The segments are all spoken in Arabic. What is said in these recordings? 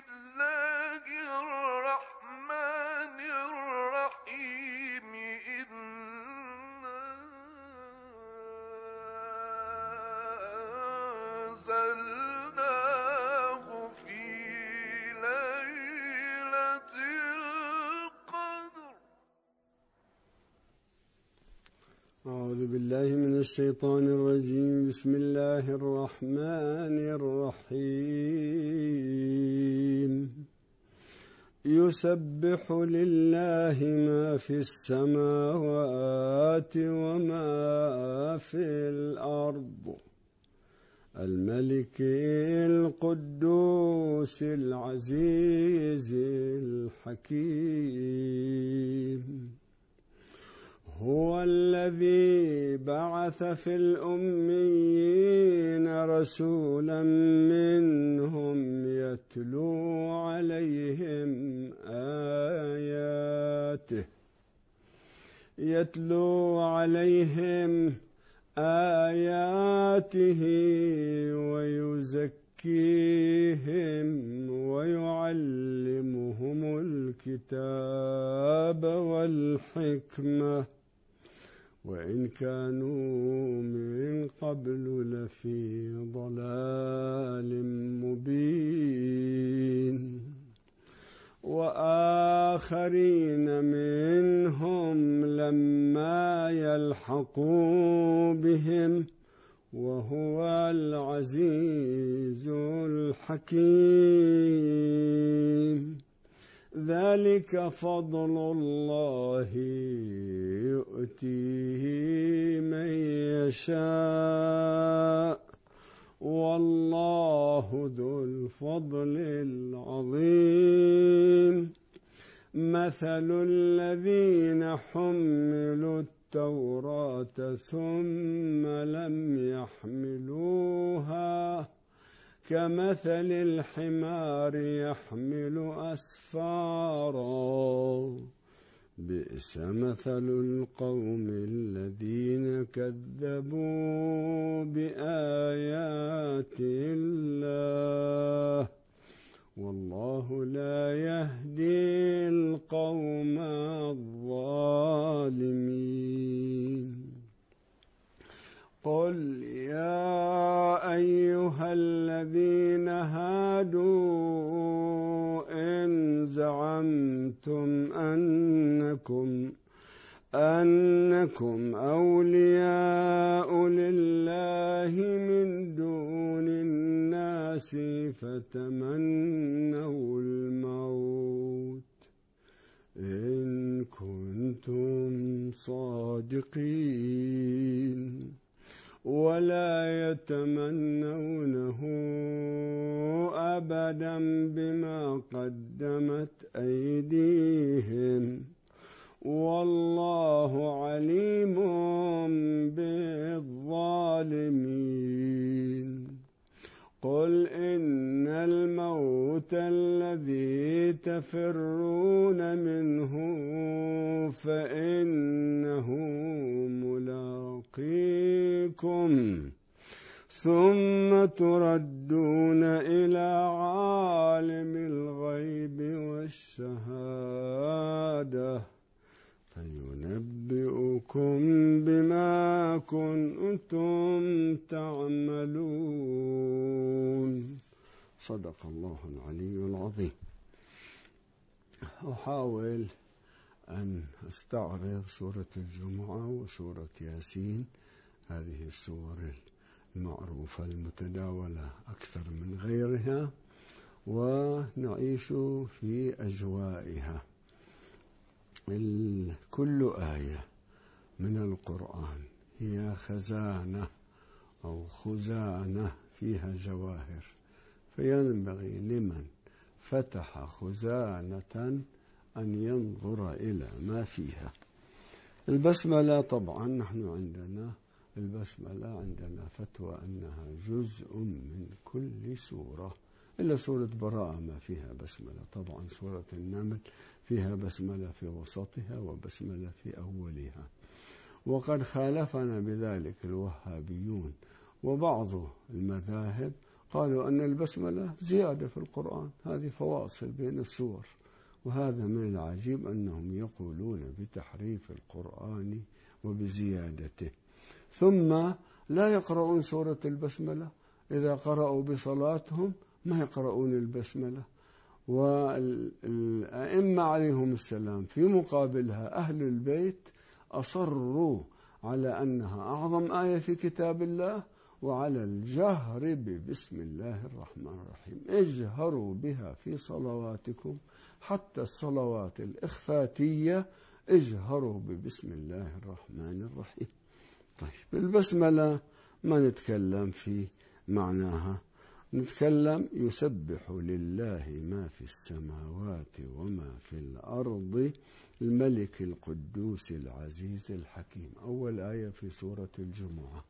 الله الرحمن الرحيم إنا أنزلناه في ليلة القدر. أعوذ بالله من الشيطان الرجيم. بسم الله الرحمن الرحيم. يسبح لله ما في السماوات وما في الأرض، الملك القدوس العزيز الحكيم. هو الذي بعث في الأميين رسولا منهم يتلو عليهم آياته ويزكيهم ويعلمهم الكتاب والحكمة وإن كانوا من قبل لفي ضلال مبين. وآخرين منهم لما يلحقوا بهم وهو العزيز الحكيم. ذلك فضل الله يؤتيه من يشاء والله ذو الفضل العظيم. مثل الذين حملوا التوراة ثم لم يحملوها كمثل الحمار يحمل أسفارا، بئس مثل القوم الذين كذبوا بآيات الله والله لا يهدي القوم الظالمين. قل يا أيها الذين هادوا إن زعمتم أنكم أولياء لله من دون الناس فتمنوا الموت إن كنتم صادقين ولا يتمنونه أبدا بما قدمت أيديهم والله عليم بالظالمين. قل إن الموت الذي تفرون منه فإنه ملاقيكم ثم تردون إلى عالم الغيب والشهادة فينبئكم بما كنتم تعملون. صدق الله العلي العظيم. أحاول أن أستعرض سورة الجمعة وسورة ياسين، هذه السور المعروفة المتداولة أكثر من غيرها، ونعيش في أجوائها. كل آية من القرآن هي خزانة أو خزانة فيها جواهر، فينبغي لمن فتح خزانة أن ينظر إلى ما فيها. البسملة طبعا نحن عندنا فتوى أنها جزء من كل سورة، إلا سورة براءة ما فيها بسملة. طبعا سورة النمل فيها بسملة في وسطها وبسملة في أولها، وقد خالفنا بذلك الوهابيون وبعض المذاهب قالوا أن البسملة زيادة في القرآن، هذه فواصل بين السور. وهذا من العجيب أنهم يقولون بتحريف القرآن وبزيادته، ثم لا يقرؤون سورة البسملة. إذا قرأوا بصلاتهم ما يقرؤون البسملة. والأئمة عليهم السلام في مقابلها أهل البيت أصروا على أنها أعظم آية في كتاب الله، وعلى الجهر ببسم الله الرحمن الرحيم. اجهروا بها في صلواتكم، حتى الصلوات الإخفاتية اجهروا ببسم الله الرحمن الرحيم. طيب البسملة ما نتكلم في معناها، نتكلم يسبح لله ما في السماوات وما في الأرض الملك القدوس العزيز الحكيم. أول آية في سورة الجمعة.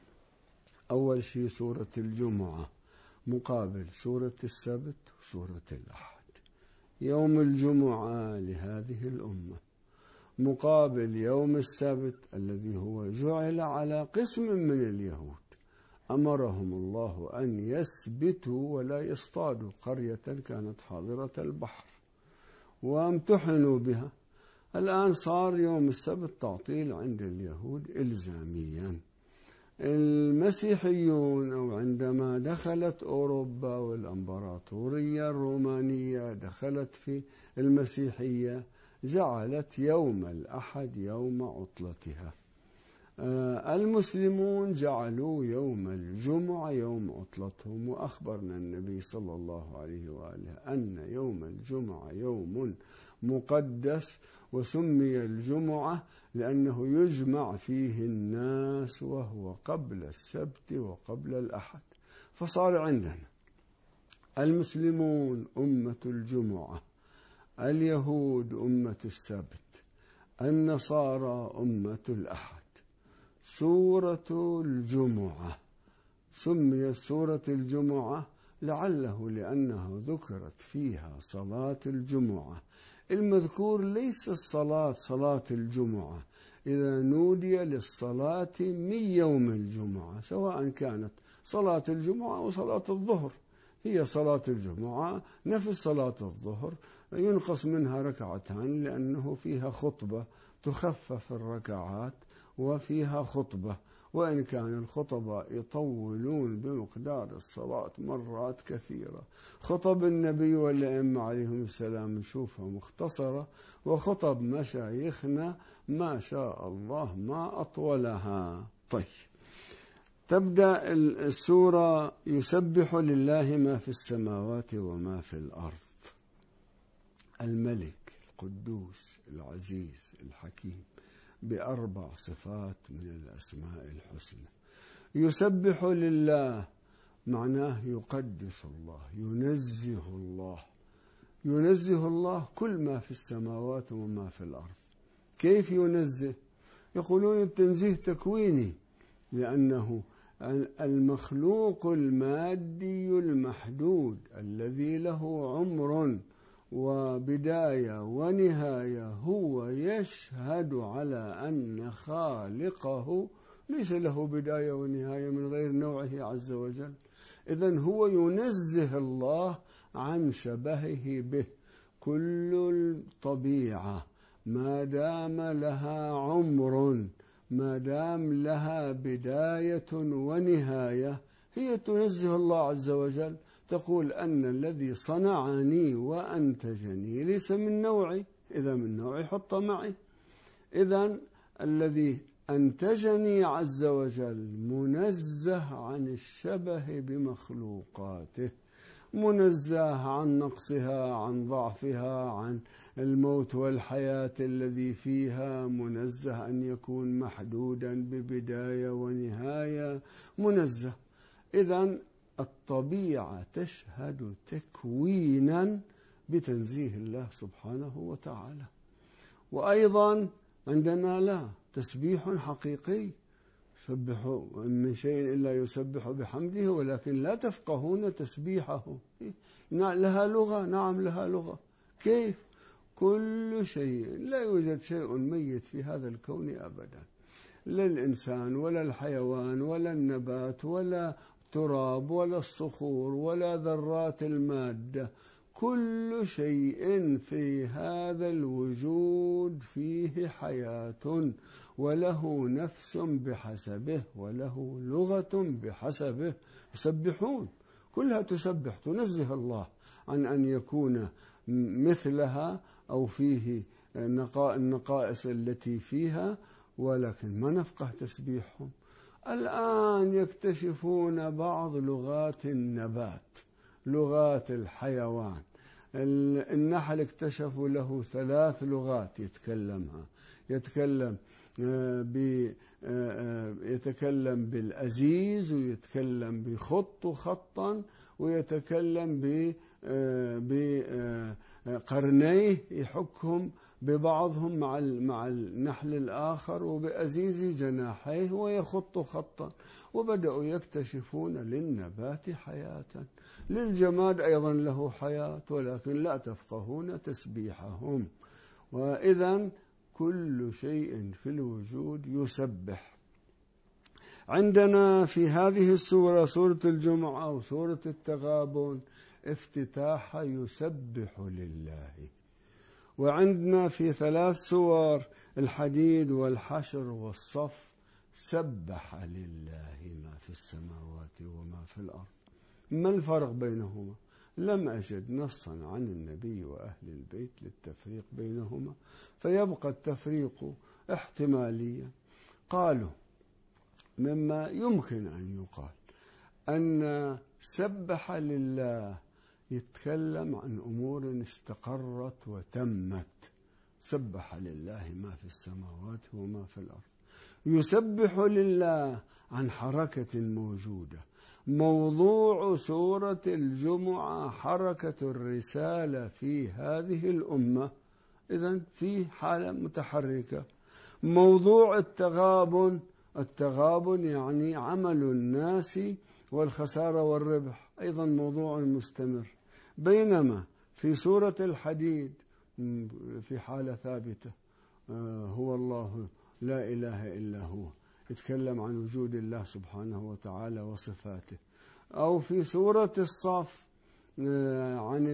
أول شيء سورة الجمعة مقابل سورة السبت وسورة الأحد. يوم الجمعة لهذه الأمة مقابل يوم السبت الذي هو جعل على قسم من اليهود، أمرهم الله أن يسبتوا ولا يصطادوا قرية كانت حاضرة البحر، وامتحنوا بها. الآن صار يوم السبت تعطيل عند اليهود إلزاميا. المسيحيون أو عندما دخلت أوروبا والإمبراطورية الرومانية دخلت في المسيحية جعلت يوم الأحد يوم عطلتها. المسلمون جعلوا يوم الجمعة يوم عطلتهم، وأخبرنا النبي صلى الله عليه وآله أن يوم الجمعة يوم مقدس، وسمي الجمعة لأنه يجمع فيه الناس، وهو قبل السبت وقبل الأحد. فصار عندنا المسلمون أمة الجمعة، اليهود أمة السبت، النصارى أمة الأحد. سورة الجمعة سميت سورة الجمعة لعله لأنها ذكرت فيها صلاة الجمعة. المذكور ليس الصلاة صلاة الجمعة، إذا نودي للصلاة من يوم الجمعة، سواء كانت صلاة الجمعة أو صلاة الظهر، هي صلاة الجمعة نفس صلاة الظهر، ينقص منها ركعتان لأنه فيها خطبة تخفف الركعات وفيها خطبة، وإن كان الخطباء يطولون بمقدار الصلاة مرات كثيرة. خطب النبي والأئمة عليهم السلام نشوفها مختصرة، وخطب مشايخنا ما شاء الله ما أطولها. طيب تبدأ السورة يسبح لله ما في السماوات وما في الأرض، الملك القدوس العزيز الحكيم، بأربع صفات من الأسماء الحسنى. يسبح لله معناه يقدس الله، ينزه الله، ينزه الله كل ما في السماوات وما في الأرض. كيف ينزه؟ يقولون التنزيه تكويني، لأنه المخلوق المادي المحدود الذي له عمر وبداية ونهاية هو يشهد على أن خالقه ليس له بداية ونهاية من غير نوعه عز وجل. إذن هو ينزه الله عن شبهه به. كل الطبيعة ما دام لها عمر، ما دام لها بداية ونهاية، هي تنزه الله عز وجل، تقول أن الذي صنعني وأنتجني ليس من نوعي، إذا من نوعي حط معي. إذن الذي أنتجني عز وجل منزه عن الشبه بمخلوقاته، منزه عن نقصها، عن ضعفها، عن الموت والحياة الذي فيها، منزه أن يكون محدودا ببداية ونهاية، منزه. إذن الطبيعة تشهد تكوينا بتنزيه الله سبحانه وتعالى. وأيضا عندنا لا تسبيح حقيقي، سبحوا من شيء إلا يسبح بحمده ولكن لا تفقهون تسبيحه. لها لغة، نعم لها لغة. كيف؟ كل شيء، لا يوجد شيء ميت في هذا الكون أبدا، لا الإنسان ولا الحيوان ولا النبات ولا التراب ولا الصخور ولا ذرات المادة. كل شيء في هذا الوجود فيه حياة، وله نفس بحسبه، وله لغة بحسبه. يسبحون، كلها تسبح، تنزه الله عن أن يكون مثلها أو فيه النقائص التي فيها، ولكن ما نفقه تسبيحهم. الآن يكتشفون بعض لغات النبات، لغات الحيوان. النحل اكتشفوا له 3 لغات يتكلمها. يتكلم بالأزيز، ويتكلم بخط خطا، ويتكلم بقرنيه يحكهم ببعضهم مع النحل الآخر، وبأزيز جناحيه، ويخط خطا. وبدأوا يكتشفون للنبات حياة، للجماد أيضا له حياة، ولكن لا تفقهون تسبيحهم. وإذن كل شيء في الوجود يسبح. عندنا في هذه السورة، سورة الجمعة وسورة التغابن، افتتاح يسبح لله. وعندنا في 3 سور، الحديد والحشر والصف، سبح لله ما في السماوات وما في الأرض. ما الفرق بينهما؟ لم أجد نصا عن النبي وأهل البيت للتفريق بينهما، فيبقى التفريق احتماليا. قالوا مما يمكن أن يقال أن سبح لله يتكلم عن أمور استقرت وتمت. سبح لله ما في السماوات وما في الأرض. يسبح لله عن حركة موجودة. موضوع سورة الجمعة حركة الرسالة في هذه الأمة، إذن في حالة متحركة. موضوع التغابن يعني عمل الناس والخسارة والربح، أيضا موضوع مستمر. بينما في سورة الحديد في حالة ثابتة، هو الله لا إله إلا هو، يتكلم عن وجود الله سبحانه وتعالى وصفاته. أو في سورة الصف عن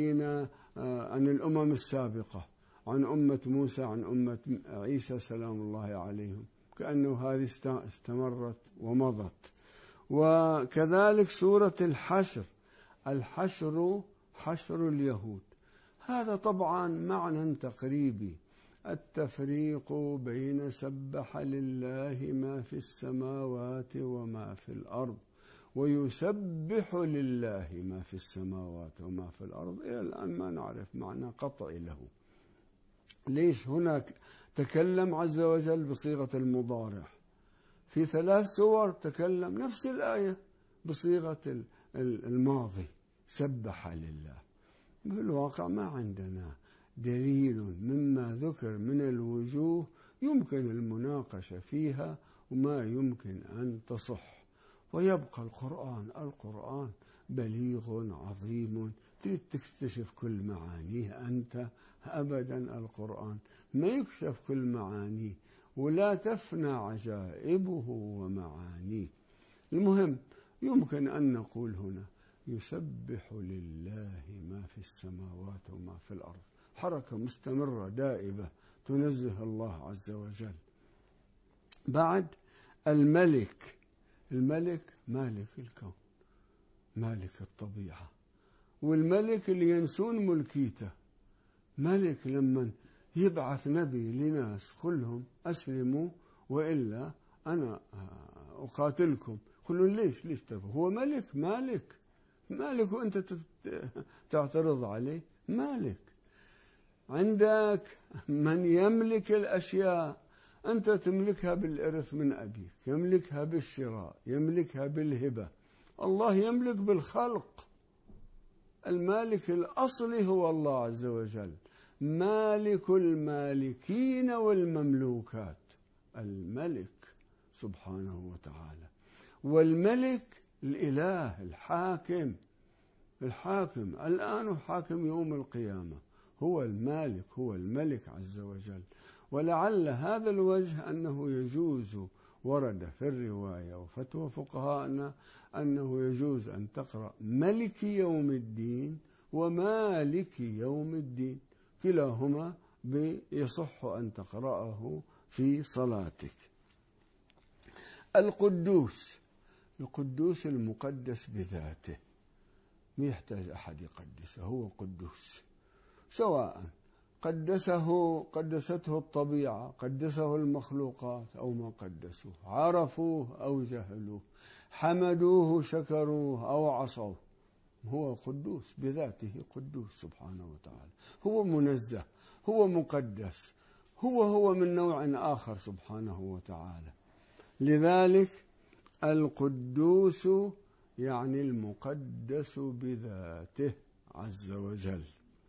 الأمم السابقة، عن أمة موسى، عن أمة عيسى سلام الله عليهم، كأنه هذه استمرت ومضت. وكذلك سورة الحشر، الحشر حشر اليهود. هذا طبعا معنى تقريبي، التفريق بين سبح لله ما في السماوات وما في الأرض، ويسبح لله ما في السماوات وما في الأرض. إلى الآن ما نعرف معنى قطعي له. ليش هناك تكلم عز وجل بصيغة المضارع؟ في 3 سور تكلم نفس الآية بصيغة الماضي، سبح لله. بالواقع ما عندنا دليل مما ذكر من الوجوه يمكن المناقشة فيها وما يمكن أن تصح. ويبقى القرآن بليغ عظيم، تريد تكتشف كل معانيه أنت؟ أبدا، القرآن ما يكشف كل معانيه ولا تفنى عجائبه ومعانيه. المهم يمكن أن نقول هنا يسبح لله ما في السماوات وما في الأرض، حركة مستمرة دائبة تنزه الله عز وجل. بعد الملك مالك الكون، مالك الطبيعة، والملك اللي ينسون ملكيته. ملك لما يبعث نبي لناس كلهم أسلموا وإلا أنا أقاتلكم، قلوا ليش تبغوا؟ هو مالك وأنت تعترض عليه. مالك. عندك من يملك الأشياء، أنت تملكها بالإرث من أبيك، يملكها بالشراء، يملكها بالهبة. الله يملك بالخلق. المالك الأصلي هو الله عز وجل، مالك المالكين والمملوكات، الملك سبحانه وتعالى. والملك الإله الحاكم الآن حاكم يوم القيامة، هو المالك، هو الملك عز وجل. ولعل هذا الوجه أنه يجوز ورد في الرواية وفتوى فقهاءنا أنه يجوز أن تقرأ ملك يوم الدين ومالك يوم الدين، كلاهما يصح أن تقرأه في صلاتك. القدوس المقدس بذاته، ما يحتاج أحد يقدسه، هو قدوس، سواء قدسته الطبيعة، قدسه المخلوقات أو ما قدسوه، عرفوه أو جهلوه، حمدوه شكروه أو عصوه، هو قدوس بذاته، قدوس سبحانه وتعالى، هو منزه، هو مقدس، هو من نوع آخر سبحانه وتعالى. لذلك القدوس يعني المقدس بذاته عز وجل.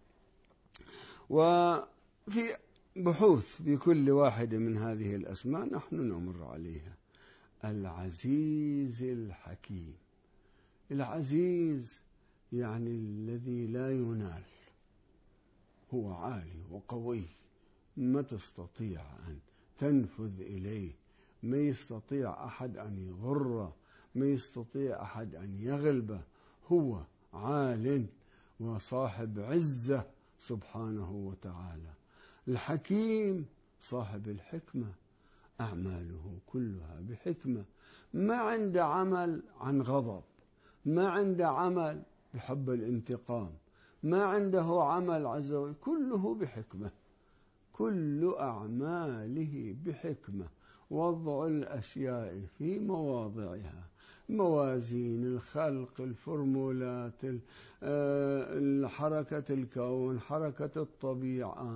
وفي بحوث بكل واحد من هذه الأسماء نحن نمر عليها. العزيز الحكيم، العزيز يعني الذي لا ينال، هو عالي وقوي، ما تستطيع أن تنفذ إليه، ما يستطيع أحد أن يضره، ما يستطيع أحد أن يغلبه، هو عال وصاحب عزة سبحانه وتعالى. الحكيم صاحب الحكمة، أعماله كلها بحكمة، ما عنده عمل عن غضب، ما عنده عمل بحب الانتقام، ما عنده عمل عز وجل، كله بحكمة، كل أعماله بحكمة، وضع الأشياء في مواضعها، موازين الخلق، الفورمولات، حركة الكون، حركة الطبيعة،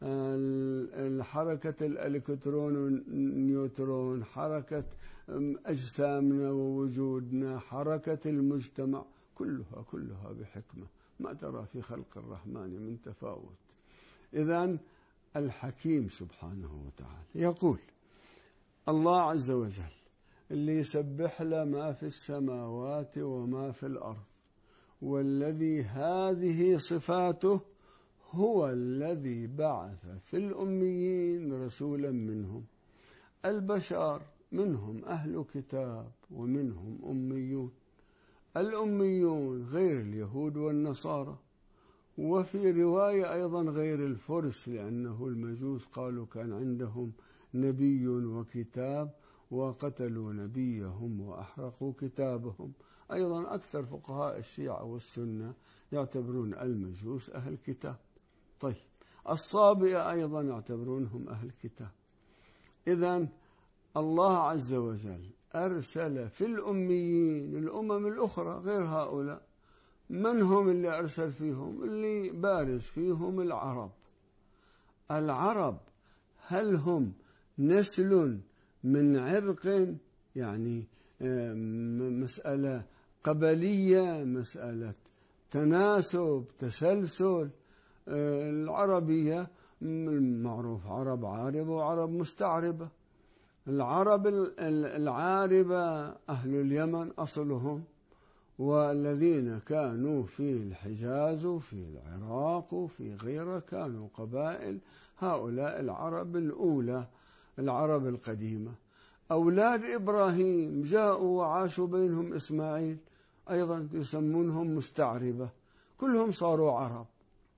حركة الإلكترون والنيوترون، حركة أجسامنا ووجودنا، حركة المجتمع، كلها بحكمة، ما ترى في خلق الرحمن من تفاوت. إذن الحكيم سبحانه وتعالى يقول الله عز وجل اللي يسبح له ما في السماوات وما في الأرض، والذي هذه صفاته، هو الذي بعث في الأميين رسولا منهم. البشر منهم أهل كتاب ومنهم أميون، الأميون غير اليهود والنصارى، وفي رواية أيضا غير الفرس، لأنه المجوس قالوا كان عندهم نبي وكتاب وقتلوا نبيهم وأحرقوا كتابهم. أيضا أكثر فقهاء الشيعة والسنة يعتبرون المجوس أهل كتاب. طيب الصابئة أيضا يعتبرونهم أهل كتاب. إذن الله عز وجل أرسل في الأميين الأمم الأخرى غير هؤلاء. من هم اللي أرسل فيهم؟ اللي بارز فيهم العرب. العرب هل هم نسل من عرق، يعني مسألة قبلية، مسألة تناسب تسلسل؟ العربية معروف عرب عاربة وعرب مستعربة. العرب العاربة أهل اليمن أصلهم، والذين كانوا في الحجاز وفي العراق وفي غيرها كانوا قبائل، هؤلاء العرب الأولى، العرب القديمة. أولاد إبراهيم جاءوا وعاشوا بينهم إسماعيل، أيضا يسمونهم مستعربة، كلهم صاروا عرب.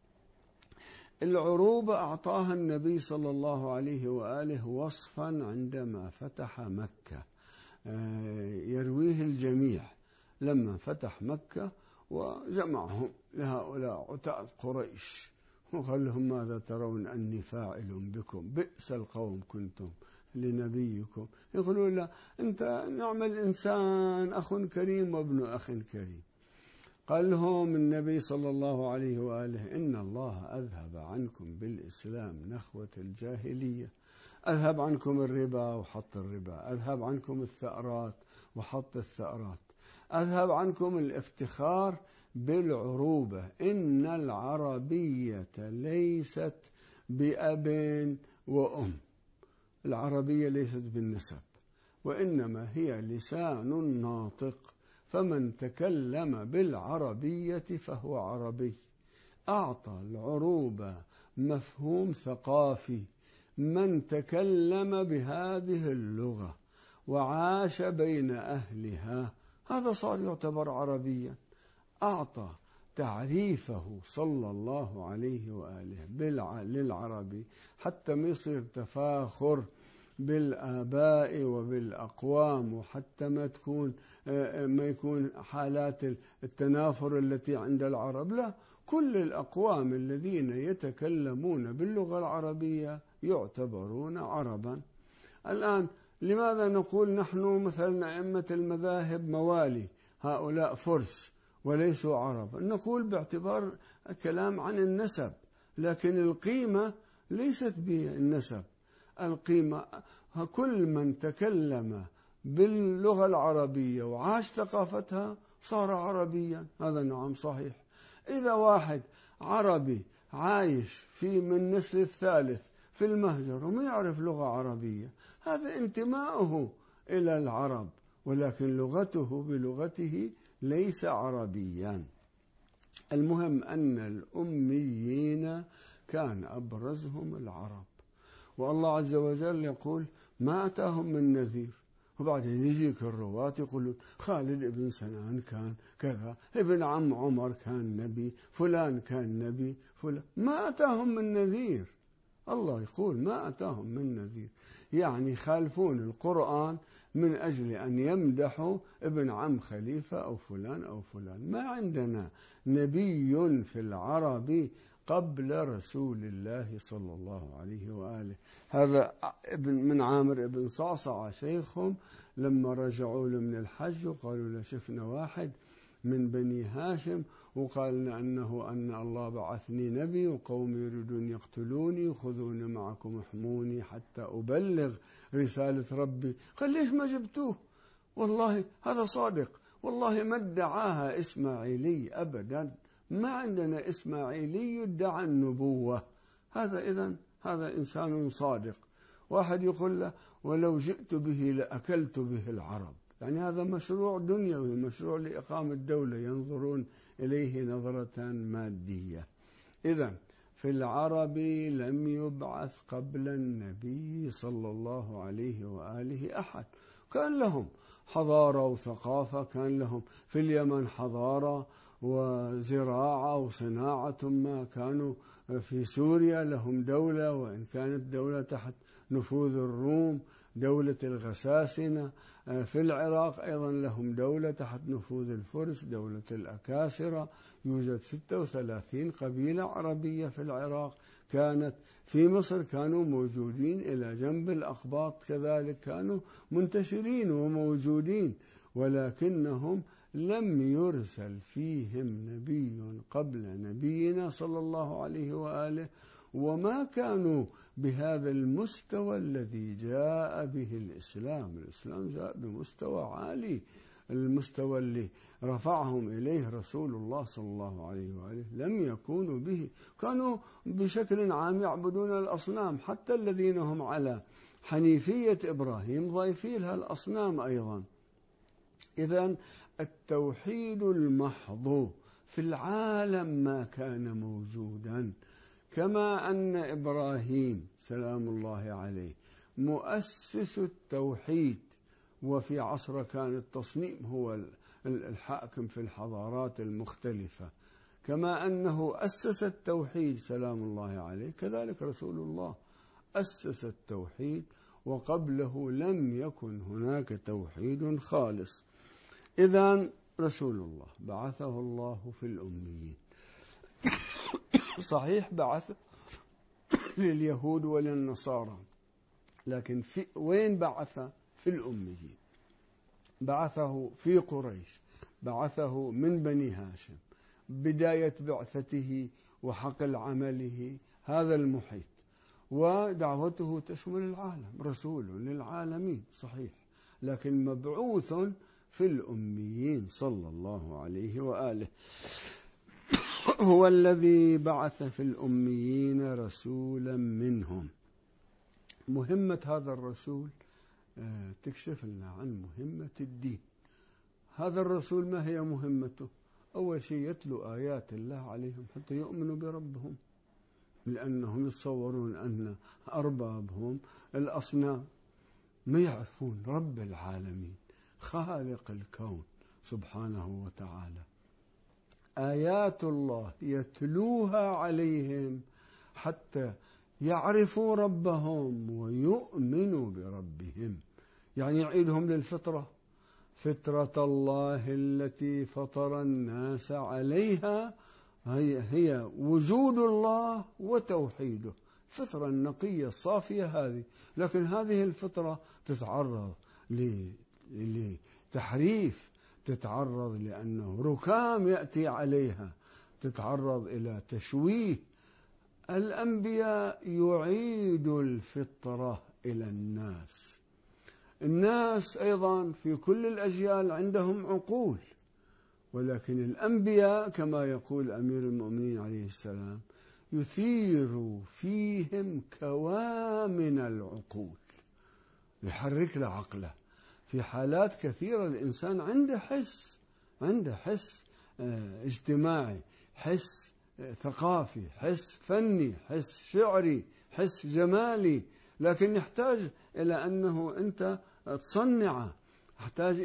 العروبة أعطاها النبي صلى الله عليه وآله وصفا عندما فتح مكة، يرويه الجميع لما فتح مكة وجمعهم لهؤلاء عتاة قريش وقال لهم ماذا ترون أني فاعل بكم، بئس القوم كنتم لنبيكم. يقولون لا، أنت نعم الإنسان، أخ كريم وابن أخ كريم. قال لهم النبي صلى الله عليه وآله إن الله أذهب عنكم بالإسلام نخوة الجاهلية، أذهب عنكم الربا وحط الربا، أذهب عنكم الثأرات وحط الثأرات، أذهب عنكم الافتخار بالعروبة. إن العربية ليست بأب وأم، العربية ليست بالنسب، وإنما هي لسان ناطق، فمن تكلم بالعربية فهو عربي. أعطى العروبة مفهوم ثقافي، من تكلم بهذه اللغة وعاش بين أهلها، هذا صار يعتبر عربيا. أعطى تعريفه صلى الله عليه وآله للعربي حتى ما يصير تفاخر بالآباء وبالأقوام، وحتى ما يكون حالات التنافر التي عند العرب. لا، كل الأقوام الذين يتكلمون باللغة العربية يعتبرون عربا. الآن لماذا نقول نحن مثلا أئمة المذاهب موالي، هؤلاء فرس وليسوا عرب؟ نقول باعتبار كلام عن النسب، لكن القيمة ليست بالنسب. القيمة كل من تكلم باللغة العربية وعاش ثقافتها صار عربيا، هذا نعم صحيح. إذا واحد عربي عايش من نسل الثالث في المهجر وما يعرف لغة عربية، هذا انتماؤه إلى العرب، ولكن لغته بلغته ليس عربيا. المهم أن الأميين كان أبرزهم العرب، والله عز وجل يقول ما أتاهم من نذير. وبعدين يجيك الرواة يقولون خالد ابن سنان كان كذا، ابن عم عمر كان نبي، فلان كان نبي، فلان ما أتاهم من نذير. الله يقول ما أتاهم من نذير، يعني خالفون القرآن من أجل أن يمدحوا ابن عم خليفة أو فلان أو فلان. ما عندنا نبي في العرب قبل رسول الله صلى الله عليه وآله. هذا من عامر ابن صعصع شيخهم لما رجعوا له من الحج وقالوا له شفنا واحد من بني هاشم وقال لنا أن الله بعثني نبي وقومي يريدون يقتلوني وخذوني معكم احموني حتى أبلغ رسالة ربي. قال ليش ما جبتوه؟ والله هذا صادق، والله ما ادعاها إسماعيلي أبدا، ما عندنا إسماعيلي يدعى النبوة. هذا إنسان صادق. واحد يقول له ولو جئت به لأكلت به العرب، يعني هذا مشروع دنيوي، مشروع لإقامة الدولة، ينظرون إليه نظرة مادية. إذن في العرب لم يبعث قبل النبي صلى الله عليه وآله أحد. كان لهم حضارة وثقافة، كان لهم في اليمن حضارة وزراعة وصناعة، ما كانوا في سوريا لهم دولة، وإن كانت دولة تحت نفوذ الروم، دولة الغساسنة. في العراق أيضا لهم دولة تحت نفوذ الفرس، دولة الأكاسرة. يوجد 36 قبيلة عربية في العراق. كانت في مصر كانوا موجودين إلى جنب الأقباط، كذلك كانوا منتشرين وموجودين، ولكنهم لم يرسل فيهم نبي قبل نبينا صلى الله عليه وآله، وما كانوا بهذا المستوى الذي جاء به الإسلام. الإسلام جاء بمستوى عالي، المستوى اللي رفعهم إليه رسول الله صلى الله عليه وآله لم يكونوا به. كانوا بشكل عام يعبدون الأصنام، حتى الذين هم على حنيفية إبراهيم ضايفين لها الأصنام أيضا. إذن التوحيد المحض في العالم ما كان موجودا، كما أن إبراهيم سلام الله عليه مؤسس التوحيد، وفي عصر كان التصنيم هو الحاكم في الحضارات المختلفة، كما أنه أسس التوحيد سلام الله عليه، كذلك رسول الله أسس التوحيد، وقبله لم يكن هناك توحيد خالص. إذن رسول الله بعثه الله في الأميين. صحيح بعث لليهود وللنصارى، لكن وين بعث؟ في الأميين. بعثه في قريش، بعثه من بني هاشم، بداية بعثته وحقل عمله هذا المحيط، ودعوته تشمل العالم، رسول للعالمين صحيح، لكن مبعوث في الأميين صلى الله عليه وآله. هو الذي بعث في الأميين رسولا منهم. مهمة هذا الرسول تكشف لنا عن مهمة الدين. هذا الرسول ما هي مهمته؟ أول شيء يتلو آيات الله عليهم حتى يؤمنوا بربهم، لأنهم يتصورون أن أربابهم الأصنام، ما يعرفون رب العالمين خالق الكون سبحانه وتعالى. آيات الله يتلوها عليهم حتى يعرفوا ربهم ويؤمنوا بربهم، يعني يعيدهم للفطرة، فطرة الله التي فطر الناس عليها هي وجود الله وتوحيده، الفطرة النقية الصافية هذه. لكن هذه الفطرة تتعرض لتحريف، تتعرض لأنه ركام يأتي عليها، تتعرض إلى تشويه. الأنبياء يعيد الفطرة إلى الناس. الناس أيضا في كل الأجيال عندهم عقول، ولكن الأنبياء كما يقول أمير المؤمنين عليه السلام يثير فيهم كوامن العقول، يحرك له عقله. في حالات كثيرة الإنسان عنده حس اجتماعي، حس ثقافي، حس فني، حس شعري، حس جمالي، لكن يحتاج إلى أنه أنت تصنعه، يحتاج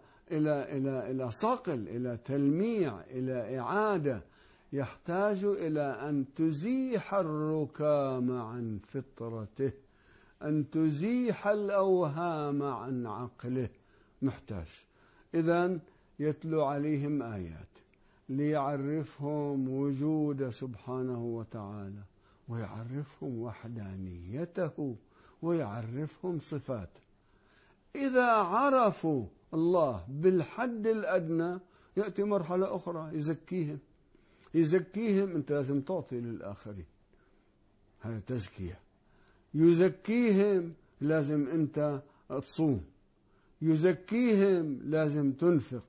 إلى صقل، إلى تلميع، إلى إعادة، يحتاج إلى أن تزيح الركام عن فطرته، أن تزيح الأوهام عن عقله، محتاج. إذن يتلو عليهم آيات ليعرفهم وجود سبحانه وتعالى، ويعرفهم وحدانيته، ويعرفهم صفاته. إذا عرفوا الله بالحد الأدنى يأتي مرحلة أخرى يزكيهم. أنت لازم تعطي للآخرين، هذا تزكية. يزكيهم لازم أنت تصوم، يزكيهم لازم تنفق،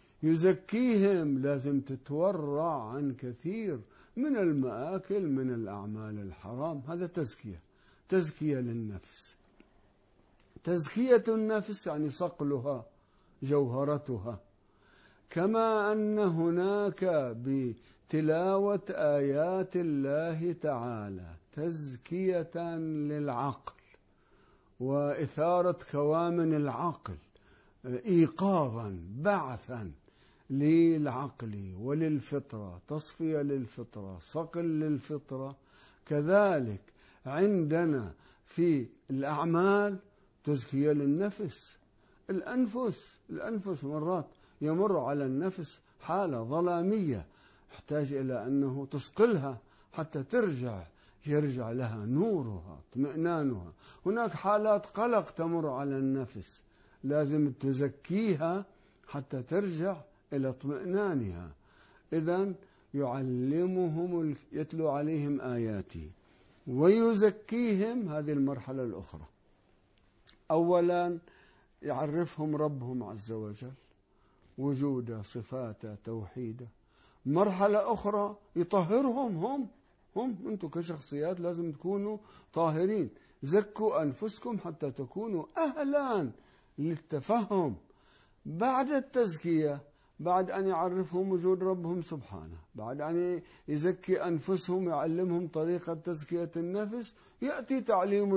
يزكيهم لازم تتورع عن كثير من المآكل، من الأعمال الحرام. هذا تزكية للنفس. تزكية النفس يعني صقلها، جوهرتها. كما أن هناك بتلاوة آيات الله تعالى تزكية للعقل وإثارة كوامن العقل، إيقاظا، بعثا للعقل وللفطرة، تصفية للفطرة، صقل للفطرة. كذلك عندنا في الأعمال تزكية للنفس. الأنفس مرات يمر على النفس حالة ظلامية، يحتاج إلى أنه تصقلها حتى يرجع لها نورها، اطمئنانها. هناك حالات قلق تمر على النفس، لازم تزكيها حتى ترجع إلى اطمئنانها. إذن يتلو عليهم آياته ويزكيهم. هذه المرحلة الأخرى. أولا يعرفهم ربهم عز وجل، وجوده، صفاته، توحيده. مرحلة أخرى يطهرهم. هم أنتم كشخصيات لازم تكونوا طاهرين. زكوا أنفسكم حتى تكونوا أهلا للتفهم. بعد التزكية، بعد أن يعرفهم وجود ربهم سبحانه، بعد أن يزكي أنفسهم ويعلمهم طريقة تزكية النفس، يأتي تعليم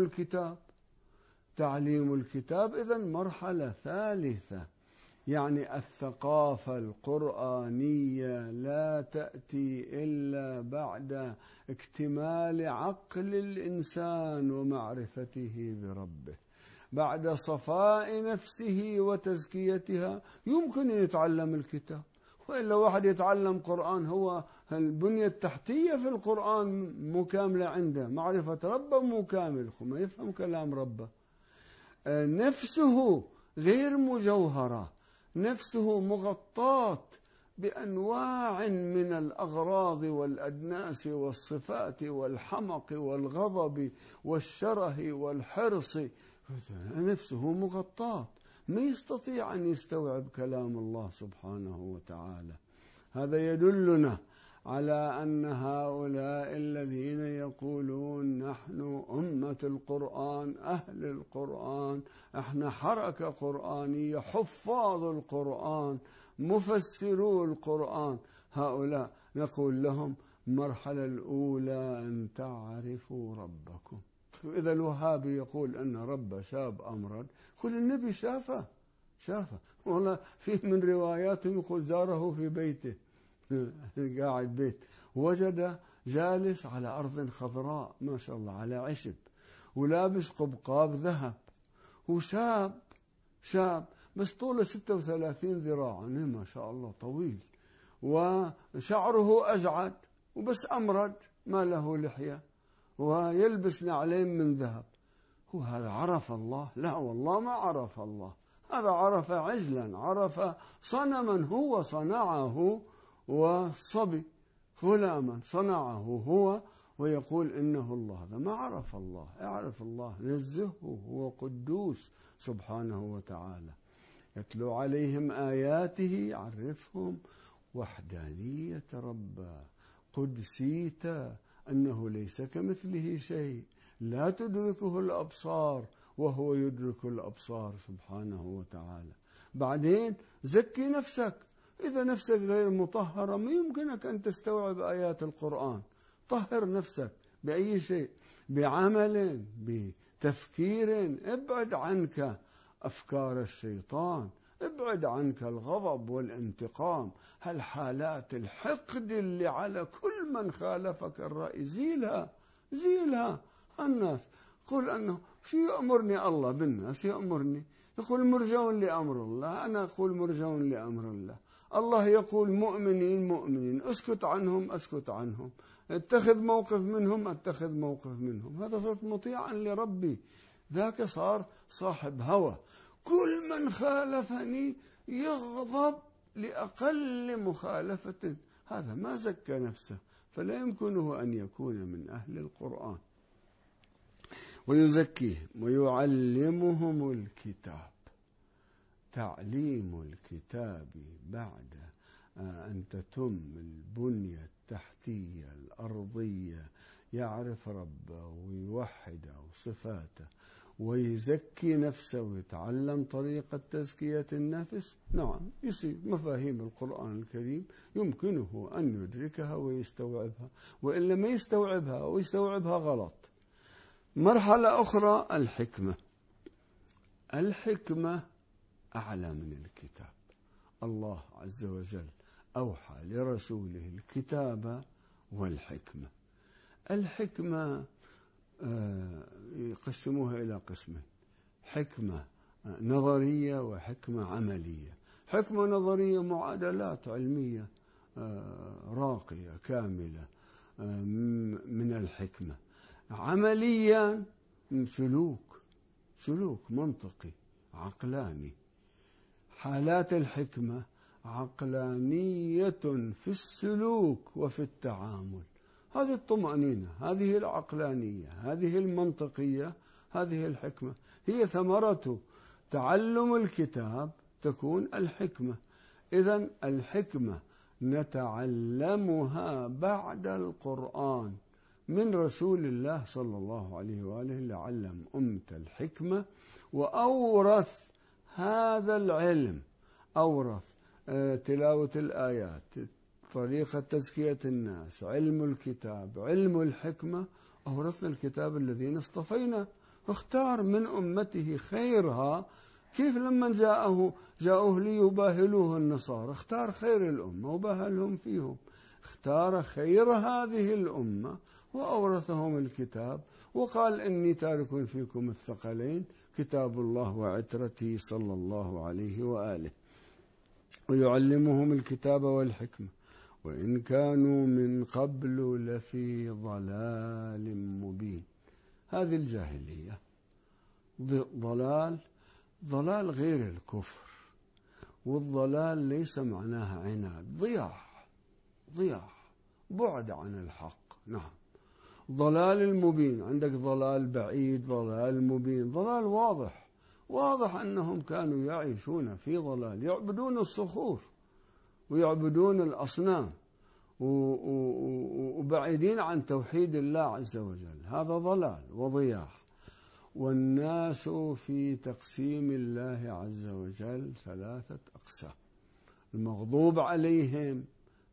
الكتاب. إذن مرحلة ثالثة، يعني الثقافة القرآنية لا تأتي إلا بعد اكتمال عقل الإنسان ومعرفته بربه، بعد صفاء نفسه وتزكيتها يمكن أن يتعلم الكتاب. وإلا واحد يتعلم قرآن، هو البنية التحتية في القرآن مكاملة عنده، معرفة ربه مكامل، ما يفهم كلام ربه. نفسه غير مجوهرة، نفسه مغطاة بأنواع من الأغراض والأدناس والصفات والحمق والغضب والشره والحرص. نفسه مغطاة، ما يستطيع أن يستوعب كلام الله سبحانه وتعالى. هذا يدلنا على أن هؤلاء الذين يقولون نحن أمة القرآن، أهل القرآن، احنا حركة قرآنية، حفاظ القرآن، مفسرو القرآن، هؤلاء نقول لهم المرحلة الأولى أن تعرفوا ربكم، إذا الوهابي يقول أن رب شاب أمرد، يقول النبي شافه والله فيه من رواياتهم يقول زاره في بيته قاعد بيت، وجد جالس على أرض خضراء ما شاء الله على عشب، ولابس قبقاب ذهب، وشاب بس طوله 36 ذراعا ما شاء الله طويل، وشعره أجعد وبس أمرد ما له لحية، ويلبس نعلين من ذهب. هو هذا عرف الله؟ لا والله ما عرف الله، هذا عرف عجلا، عرف صنما هو صنعه، وصبي غلاما صنعه هو، ويقول إنه الله. هذا ما عرف الله. يعرف الله نزهه، هو قدوس سبحانه وتعالى. يتلو عليهم آياته يعرفهم وحدانية ربه، قدسيت أنه ليس كمثله شيء، لا تدركه الأبصار وهو يدرك الأبصار سبحانه وتعالى. بعدين زكي نفسك، إذا نفسك غير مطهرة ما يمكنك أن تستوعب آيات القرآن. طهر نفسك بأي شيء، بعمل، بتفكير. ابعد عنك أفكار الشيطان، ابعد عنك الغضب والانتقام، هالحالات الحقد اللي على كل من خالفك الرأي، زيلها. الناس قل أنه شو يأمرني الله بالناس؟ يأمرني يقول مرجون لأمر الله، أنا أقول مرجون لأمر الله. الله يقول مؤمنين اسكت عنهم، اتخذ موقف منهم، اتخذ موقف منهم. هذا صرت مطيعا لربي. ذاك صار صاحب هوى. كل من خالفني يغضب لأقل مخالفة، هذا ما زكى نفسه، فلا يمكنه أن يكون من أهل القرآن. ويزكيهم ويعلمهم الكتاب. تعليم الكتاب بعد أن تتم البنية التحتية الأرضية، يعرف ربه ويوحده وصفاته ويزكي نفسه ويتعلم طريقة تزكية النفس. نعم، يصير مفاهيم القرآن الكريم يمكنه أن يدركها ويستوعبها، وإلا ما يستوعبها ويستوعبها غلط. مرحلة أخرى الحكمة أعلى من الكتاب. الله عز وجل أوحى لرسوله الكتاب والحكمة. الحكمة يقسموها إلى قسمين: حكمة نظرية وحكمة عملية. حكمة نظرية معادلات علمية راقية كاملة من الحكمة. عمليا سلوك منطقي عقلاني. حالات الحكمة عقلانية في السلوك وفي التعامل. هذه الطمأنينة، هذه العقلانية، هذه المنطقية، هذه الحكمة، هي ثمرة تعلم الكتاب تكون الحكمة. إذن الحكمة نتعلمها بعد القرآن من رسول الله صلى الله عليه وآله، لعلم أمة الحكمة، وأورث هذا العلم، أورث تلاوة الآيات، طريقة تزكية الناس، علم الكتاب، علم الحكمة. أورثنا الكتاب الذين اصطفينا، اختار من أمته خيرها. كيف لما جاءوه ليباهلوه النصارى، اختار خير الأمة وباهلهم فيهم. اختار خير هذه الأمة وأورثهم الكتاب، وقال إني تارك فيكم الثقلين كتاب الله وعترتي صلى الله عليه وآله. ويعلمهم الكتاب والحكمة وإن كانوا من قبل لفي ضلال مبين. هذه الجاهلية ضلال غير الكفر، والضلال ليس معناها عناد، ضياع بعد عن الحق. نعم، ضلال المبين، عندك ضلال بعيد، ضلال مبين، ضلال واضح أنهم كانوا يعيشون في ضلال، يعبدون الصخور ويعبدون الأصنام وبعيدين عن توحيد الله عز وجل. هذا ضلال وضياع. والناس في تقسيم الله عز وجل 3 أقسام: المغضوب عليهم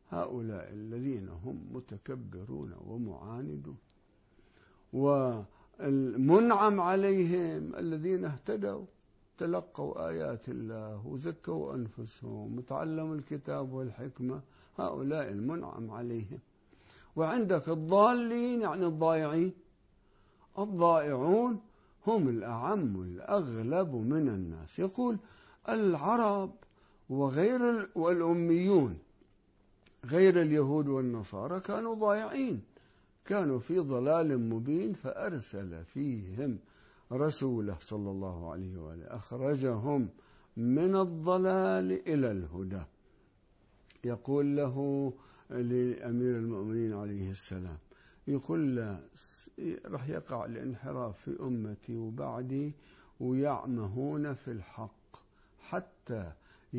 هؤلاء الذين هم متكبرون ومعاندون، المنعم عليهم الذين اهتدوا تلقوا آيات الله وزكوا أنفسهم وتعلموا الكتاب والحكمة، هؤلاء المنعم عليهم. وعندك الضالين يعني الضائعين. الضائعون هم الأعم والأغلب من الناس. يقول العرب والأميون غير اليهود والنصارى كانوا ضائعين، كانوا في ضلال مبين، فأرسل فيهم رسوله صلى الله عليه وآله أخرجهم من الضلال إلى الهدى. يقول له لأمير المؤمنين عليه السلام، يقول له رح يقع الانحراف في أمتي وبعدي ويعمهون في الحق حتى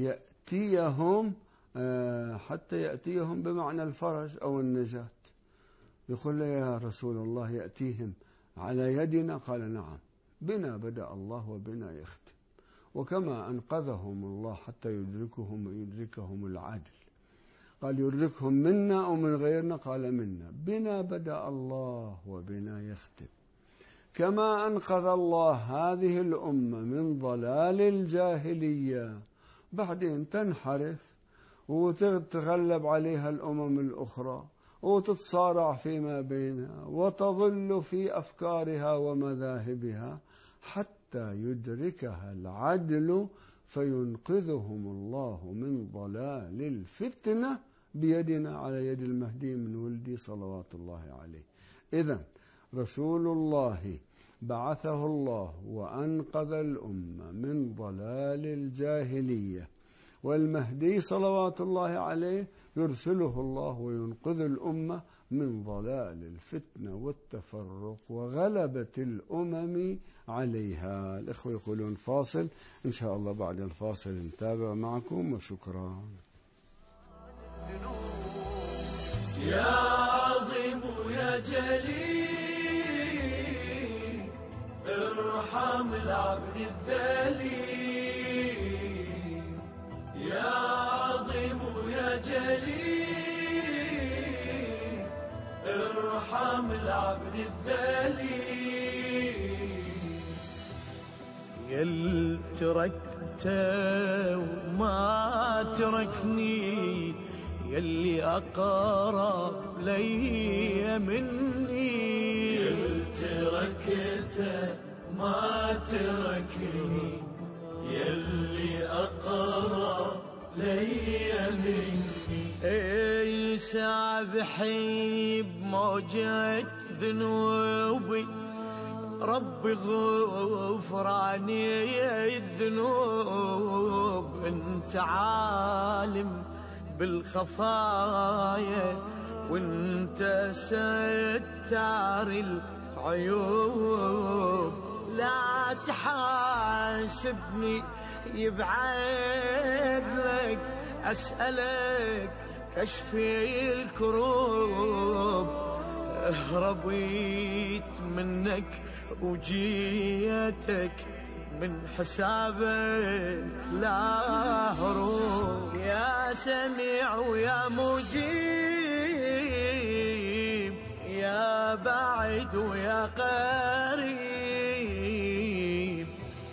يأتيهم بمعنى الفرج أو النجاة. يقول له يا رسول الله يأتيهم على يدنا؟ قال نعم، بنا بدأ الله وبنا يختم. وكما أنقذهم الله حتى يدركهم العدل، قال يدركهم منا أو من غيرنا؟ قال منا. بنا بدأ الله وبنا يختم. كما أنقذ الله هذه الأمة من ضلال الجاهلية، بعدين تنحرف وتتغلب عليها الأمم الأخرى وتتصارع فيما بينها وتظل في أفكارها ومذاهبها حتى يدركها العدل فينقذهم الله من ضلال الفتنة بيدنا على يد المهدي من ولدي صلوات الله عليه. إذن رسول الله بعثه الله وأنقذ الأمة من ضلال الجاهلية، والمهدي صلوات الله عليه يرسله الله وينقذ الأمة من ضلال الفتنة والتفرق وغلبة الأمم عليها. الإخوة يقولون فاصل، إن شاء الله بعد الفاصل نتابع معكم، وشكرا. يا عظيم يا جليل ارحم العبد الذليل، يا عظيم يا جليل ارحم العبد الذليل. يل تركته وما تركني، يلي أقرب لي مني، يل تركته ما تركني، يلي أقرب لي مني. اي سابحي بموجة ذنوبي، ربي غفراني الذنوب، انت عالم بالخفايا وانت ستار العيوب، لا تحاسبني يبعد لك، أسألك كشفي الكروب، هربيت منك وجيتك من حسابك لا هروب. يا سميع ويا مجيب، يا بعيد ويا قريب،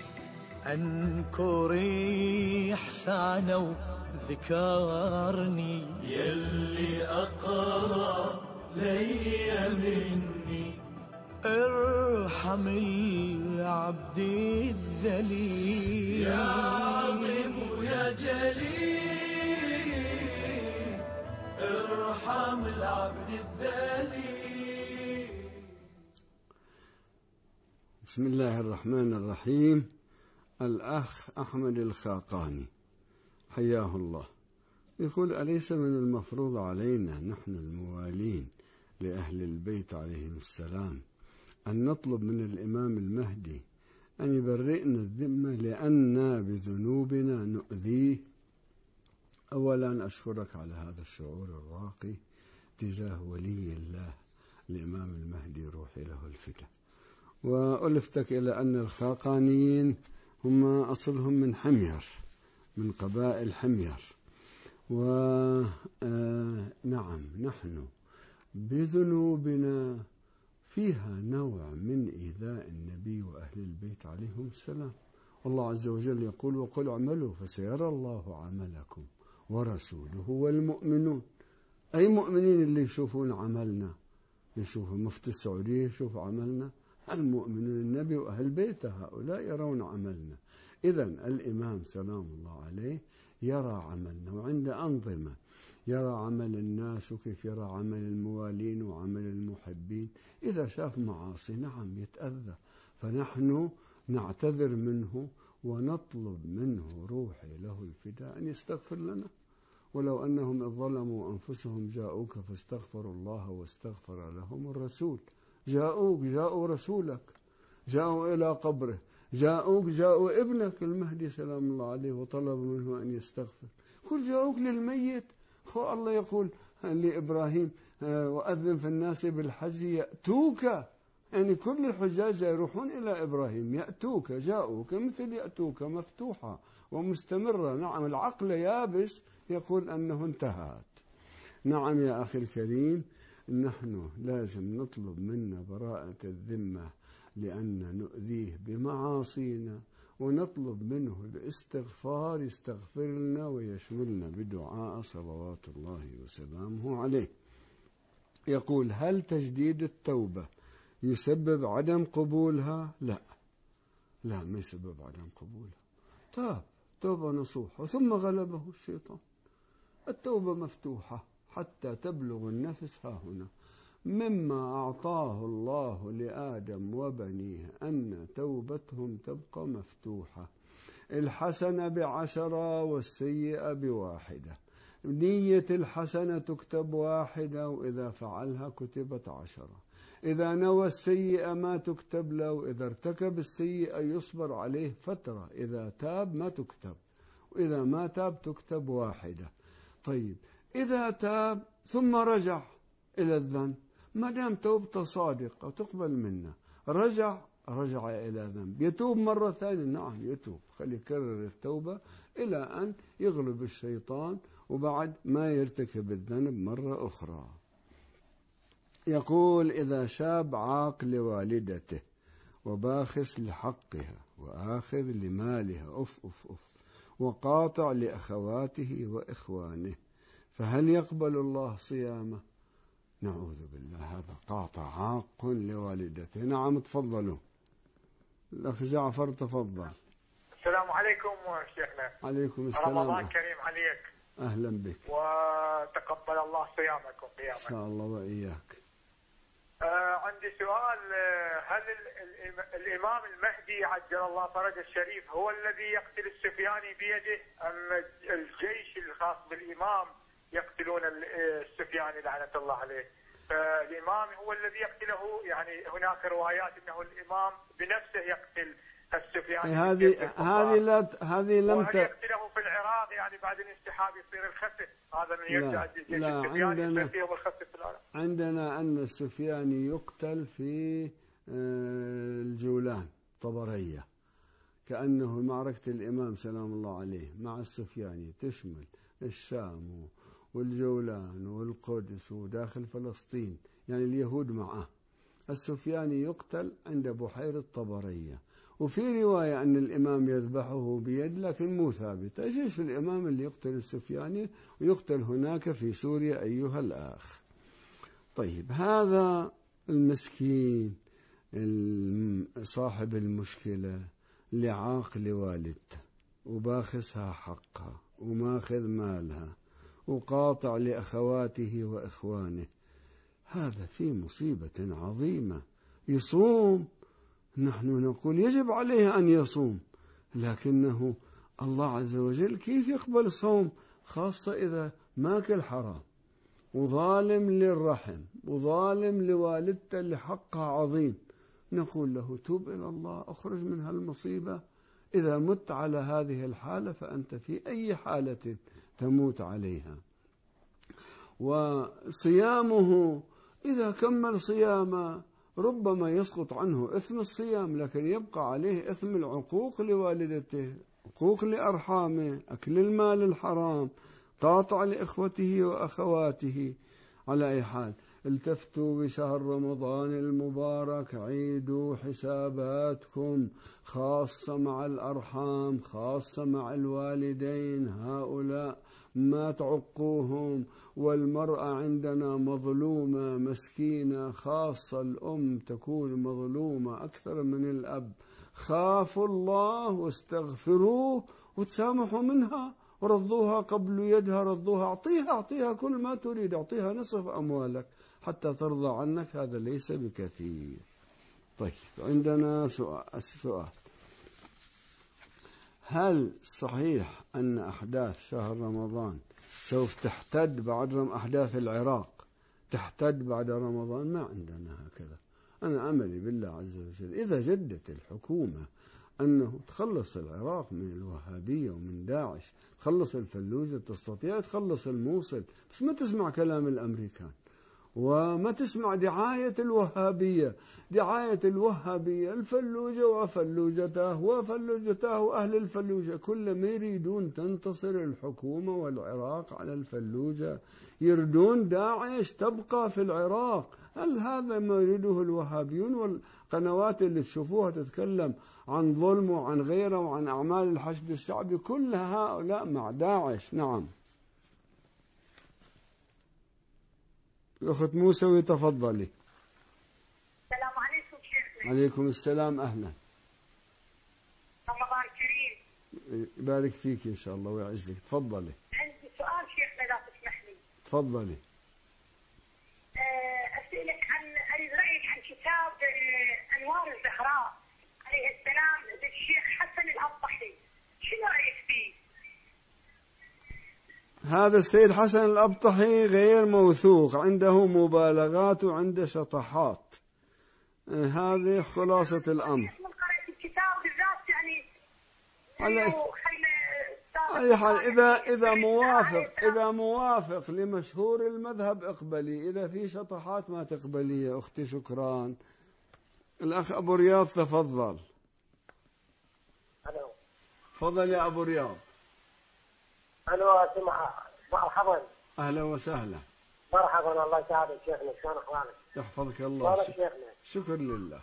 أنكري إحسانه وذكرني، يلي أقرب لي مني، ارحم العبد الذليل. يا عظيم يا جليل ارحم العبد الذليل. بسم الله الرحمن الرحيم. الأخ أحمد الخاقاني حياه الله يقول: أليس من المفروض علينا نحن الموالين لأهل البيت عليهم السلام أن نطلب من الإمام المهدي أن يبرئنا الذمة لأننا بذنوبنا نؤذيه؟ أولا أشكرك على هذا الشعور الراقي تجاه ولي الله الإمام المهدي روحي له الفدى، وألفتك إلى أن الخاقانيين هم أصلهم من حمير، من قبائل حمير. ونعم نحن بذنوبنا فيها نوع من إيذاء النبي وأهل البيت عليهم السلام. والله عز وجل يقول: وقل اعملوا فسيرى الله عملكم ورسوله والمؤمنون. أي مؤمنين اللي يشوفون عملنا؟ يشوفوا مفتي السعودية يشوف عملنا؟ المؤمنون النبي وأهل بيته هؤلاء يرون عملنا. إذن الإمام سلام الله عليه يرى عملنا، وعند أنظمة يرى عمل الناس وكيف يرى عمل الموالين وعمل المحبين. إذا شاف معاصي نعم يتأذى، فنحن نعتذر منه ونطلب منه روحي له الفداء أن يستغفر لنا. ولو أنهم إذ ظلموا أنفسهم جاءوك فاستغفروا الله واستغفر لهم الرسول. جاءوا رسولك، جاءوا إلى قبره، جاءوا ابنك المهدي سلام الله عليه وطلبوا منه أن يستغفر. كل جاءوك للميت. الله يقول لإبراهيم: وأذن في الناس بالحج يأتوك. يعني كل الحجاج يروحون إلى إبراهيم، يأتوك، جاءوك، مثل يأتوك مفتوحة ومستمرة. نعم العقل يابس يقول أنه انتهت. نعم يا أخي الكريم، نحن لازم نطلب منا براءة الذمة لأن نؤذيه بمعاصينا، ونطلب منه الاستغفار يستغفر لنا ويشملنا بدعاء صلوات الله وسلامه عليه. يقول: هل تجديد التوبة يسبب عدم قبولها؟ لا، ما يسبب عدم قبولها. تاب توبة نصوحة ثم غلبه الشيطان. التوبة مفتوحة حتى تبلغ النفس ها هنا. مما أعطاه الله لآدم وبنيه أن توبتهم تبقى مفتوحة. الحسنة ب10 والسيئة ب1. نية الحسنة تكتب 1، وإذا فعلها كتبت 10. إذا نوى السيئة ما تكتب له، وإذا ارتكب السيئة يصبر عليه فترة. إذا تاب ما تكتب، وإذا ما تاب تكتب 1. طيب إذا تاب ثم رجع إلى الذنب، ما دام توبته صادقة تقبل منه، رجع إلى ذنب، يتوب مرة ثانية، نعم يتوب، خلي يكرر التوبة إلى أن يغلب الشيطان وبعد ما يرتكب الذنب مرة أخرى. يقول: إذا شاب عاق لوالدته وباخس لحقها وآخذ لمالها وقاطع لأخواته وإخوانه، فهل يقبل الله صيامه؟ نعوذ بالله، هذا قاطع عاق لوالدته. نعم تفضلوا. الأخ جعفر تفضل. السلام عليكم شيخنا. عليكم السلام. رمضان كريم عليك. أهلا بك. وتقبل الله صيامكم قيامك. إن شاء الله وإياك. عندي سؤال: هل الإمام المهدي عجل الله فرجه الشريف هو الذي يقتل السفياني بيده، أم الجيش الخاص بالإمام يقتلون السفياني لعنة الله عليه؟ فالإمام هو الذي يقتله، يعني هناك روايات أنه الإمام بنفسه يقتل السفياني. هذه لم يقتله في العراق، يعني بعد الانسحاب يصير الخسف. هذا من يرجع الجيش السفياني يصير فيه الخسف في العراق. عندنا أن السفياني يقتل في الجولان طبرية، كأنه معركة الإمام سلام الله عليه مع السفياني تشمل الشام والجولان والقدس وداخل فلسطين، يعني اليهود معه. السفياني يقتل عند بحيرة طبرية، وفي رواية أن الإمام يذبحه بيد، لكن مو ثابتة. جيش الإمام اللي يقتل السفياني ويقتل هناك في سوريا أيها الأخ. طيب هذا المسكين صاحب المشكلة اللي عاق لوالدته وباخسها حقها وماخذ مالها وقاطع لأخواته وإخوانه، هذا في مصيبة عظيمة. يصوم، نحن نقول يجب عليه أن يصوم، لكنه الله عز وجل كيف يقبل صوم، خاصة إذا ماكل حرام وظالم للرحم وظالم لوالدته اللي حقها عظيم. نقول له: توب إلى الله، أخرج من هالمصيبة. إذا مت على هذه الحالة فأنت في أي حالة تموت عليها. وصيامه إذا كمل صيامه ربما يسقط عنه إثم الصيام، لكن يبقى عليه إثم العقوق لوالدته، عقوق لأرحامه، أكل المال الحرام، قاطع لإخوته وأخواته. على أي حال التفتوا بشهر رمضان المبارك، عيدوا حساباتكم، خاصة مع الأرحام، خاصة مع الوالدين، هؤلاء ما تعقوهم. والمرأة عندنا مظلومة مسكينة، خاصة الأم تكون مظلومة أكثر من الأب. خافوا الله واستغفروه وتسامحوا منها ورضوها قبل يدها، رضوها، أعطيها كل ما تريد، أعطيها نصف أموالك حتى ترضى عنك، هذا ليس بكثير. طيب عندنا سؤال: هل صحيح أن أحداث شهر رمضان سوف تحتد بعد أحداث العراق تحتد بعد رمضان؟ ما عندنا هكذا. أنا أملي بالله عز وجل إذا جدت الحكومة أنه تخلص العراق من الوهابية ومن داعش، تخلص الفلوجة، تستطيع تخلص الموصل، بس ما تسمع كلام الأمريكان وما تسمع دعاية الوهابية. دعاية الوهابية الفلوجة وفلوجته وأهل الفلوجة كلهم يريدون تنتصر الحكومة والعراق على الفلوجة، يريدون داعش تبقى في العراق. هل هذا ما يريده الوهابيون؟ والقنوات اللي تشوفوها تتكلم عن ظلم وعن غيره وعن أعمال الحشد الشعبي، كل هؤلاء مع داعش. نعم. الأخت موسوي تفضلي. السلام عليكم شيخنا. عليكم السلام، أهلا. رمضان كريم. يبارك فيك إن شاء الله ويعزك. تفضلي. عندي سؤال شيخنا إذا تسمح لي. تفضلي. أسألك أريد رأيك عن كتاب أنوار الزهراء عليه السلام للشيخ حسن الأبطحي، شنو رأيك فيه؟ هذا السيد حسن الأبطحي غير موثوق، عنده مبالغات وعنده شطحات. هذه خلاصة الأمر. من قرأت الكتاب بالذات يعني على حال إذا موافق لمشهور المذهب اقبلي، إذا في شطحات ما تقبلي يا أختي. شكرا. الأخ أبو رياض تفضل. ألو. تفضل يا أبو رياض. ألو مرحبا. أهلا وسهلا. مرحبا، الله يسعدك شيخنا، شلون أخبارك؟ يحفظك الله. شيخنا. شكر لله.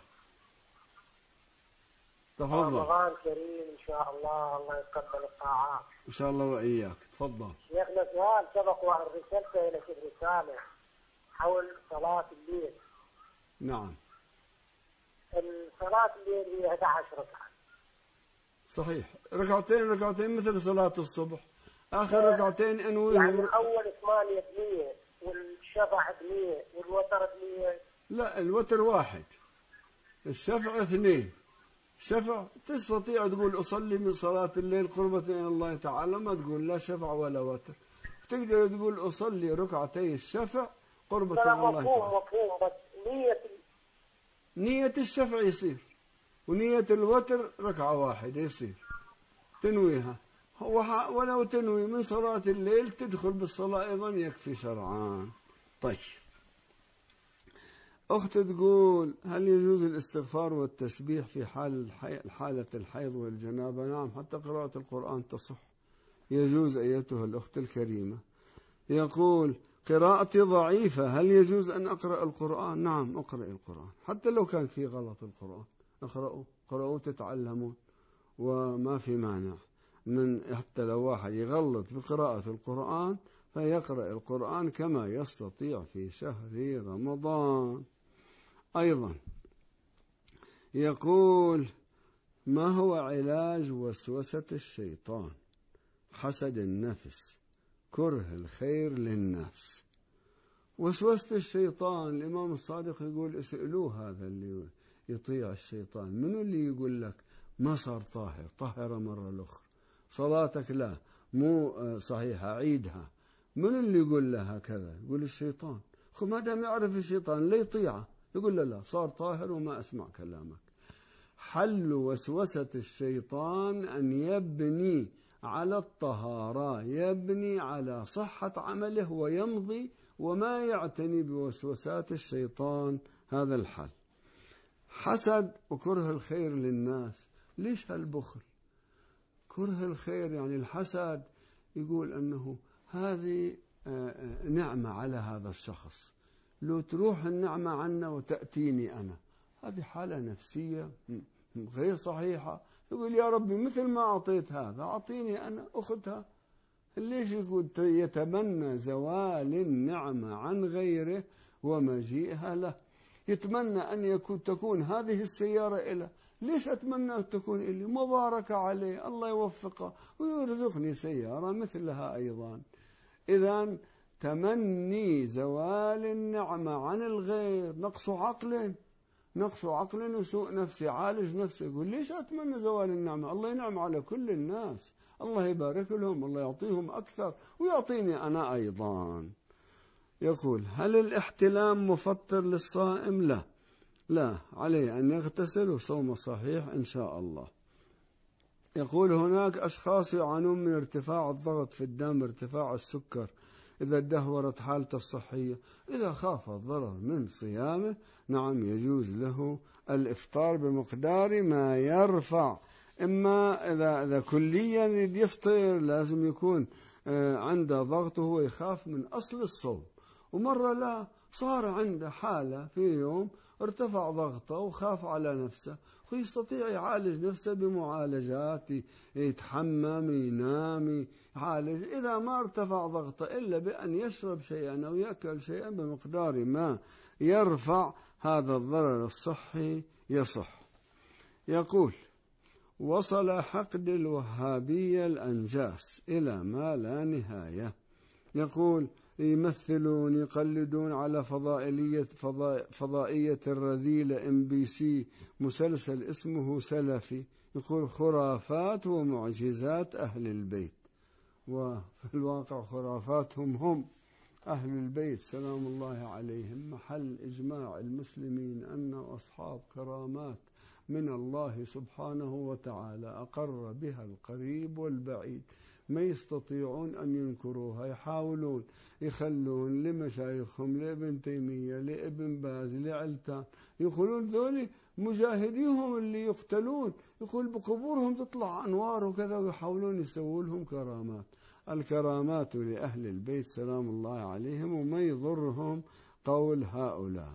تفضل. رمضان كريم إن شاء الله، الله يتقبل الطاعات. إن شاء الله وإياك. تفضل. شيخنا سؤال سبق وأن رسلت إليك رسالة حول صلاة الليل. نعم. صلاة الليل هي 11 ركعة. صحيح، ركعتين مثل صلاة الصبح. آخر ركعتين أنويهم. يعني أول 8 بنية والشفع بنية والوتر بنية. لا، الوتر واحد، الشفع 2. شفع تستطيع تقول أصلي من صلاة الليل قربة إلى الله تعالى، ما تقول لا شفع ولا وتر. تقدر تقول أصلي ركعتي الشفع قربة إلى الله تعالى. مفهوم، بس نية الشفع يصير، ونية الوتر ركعة واحدة يصير تنويها. ولو تنوي من صلاة الليل تدخل بالصلاة أيضا يكفي شرعان. طيب، أخت تقول: هل يجوز الاستغفار والتسبيح في حالة الحيض والجنابة؟ نعم، حتى قراءة القرآن تصح، يجوز أيتها الأخت الكريمة. يقول: قراءتي ضعيفة، هل يجوز أن أقرأ القرآن؟ نعم، أقرأ القرآن حتى لو كان في غلط القرآن، اقرأوا تتعلمون، وما في مانع من حتى لو واحد يغلط بقراءة القرآن فيقرأ القرآن كما يستطيع في شهر رمضان. أيضا يقول: ما هو علاج وسوسة الشيطان، حسد النفس، كره الخير للناس؟ وسوسة الشيطان الإمام الصادق يقول: اسألوه هذا اللي يطيع الشيطان، منو اللي يقول لك ما صار طاهرة مرة الأخرى، صلاتك لا مو صحيحة عيدها، من اللي يقول له هكذا؟ يقول الشيطان. ما دام يعرف الشيطان لا يطيعه، يقول له لا صار طاهر وما أسمع كلامك. حل وسوسة الشيطان أن يبني على الطهارة، يبني على صحة عمله ويمضي وما يعتني بوسوسات الشيطان. هذا الحل. حسد وكره الخير للناس، ليش هالبخل؟ كره الخير يعني الحسد يقول أنه هذه نعمة على هذا الشخص، لو تروح النعمة عنا وتأتيني أنا. هذه حالة نفسية غير صحيحة. يقول يا ربي مثل ما أعطيت هذا أعطيني أنا أخذها. ليش يقول يتمنى زوال النعمة عن غيره ومجيئها له؟ يتمنى أن تكون هذه السيارة إله. ليش أتمنى أن تكون إلي؟ مباركة عليه، الله يوفقه ويرزقني سيارة مثلها أيضا. إذن تمني زوال النعمة عن الغير نقص عقل وسوء نفسي. عالج نفسه. يقول ليش أتمنى زوال النعمة؟ الله ينعم على كل الناس، الله يبارك لهم، الله يعطيهم أكثر ويعطيني أنا أيضا. يقول هل الاحتلام مفطر للصائم؟ لا، عليه أن يغتسل وصوم صحيح إن شاء الله. يقول هناك أشخاص يعانون من ارتفاع الضغط في الدم، ارتفاع السكر إذا ادهورت حالته الصحية. إذا خاف الضرر من صيامه نعم يجوز له الإفطار بمقدار ما يرفع. إما إذا كليا يفطر لازم يكون عنده ضغط وهو يخاف من أصل الصوم، ومرة لا صار عنده حالة في يوم ارتفع ضغطه وخاف على نفسه، ويستطيع يعالج نفسه بمعالجات، يتحمم، ينام، يعالج. إذا ما ارتفع ضغطه إلا بأن يشرب شيئا أو يأكل شيئا بمقدار ما يرفع هذا الضرر الصحي يصح. يقول وصل حقد الوهابية الأنجاس إلى ما لا نهاية. يقول يمثلون يقلدون على فضائية الرذيلة MBC مسلسل اسمه سلفي. يقول خرافات ومعجزات أهل البيت، وفي الواقع خرافاتهم هم أهل البيت سلام الله عليهم محل إجماع المسلمين أن أصحاب كرامات من الله سبحانه وتعالى أقر بها القريب والبعيد، ما يستطيعون أن ينكروها. يحاولون يخلون لمشايخهم، لابن تيمية، لابن باز، لعلتان، يقولون ذولي مجاهديهم اللي يقتلون، يقول بقبورهم تطلع أنوار وكذا، ويحاولون يسووا لهم كرامات. الكرامات لأهل البيت سلام الله عليهم، وما يضرهم قول هؤلاء.